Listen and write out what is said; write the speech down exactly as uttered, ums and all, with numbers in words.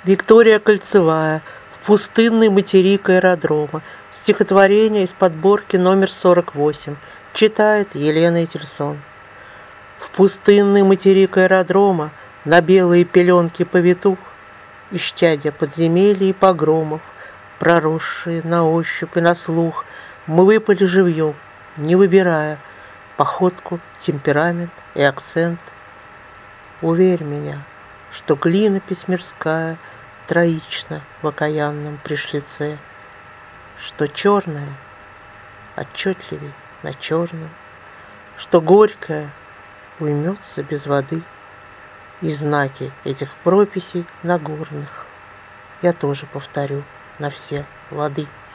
Виктория Кольцевая. В пустынный материк аэродрома. Стихотворение из подборки номер сорок восемь. Читает Елена Этельсон. В пустынный материк аэродрома, на белые пеленки повитух, исчадья подземелий и погромов, проросшие на ощупь и на слух, мы выпали живьем, не выбирая походку, темперамент и акцент. Уверь меня, что клинопись мирская троична в окаянном пришлице, что черное отчетливей на черном, что горькое уймется без воды, и знаки этих прописей Нагорных я тоже повторю на все лады.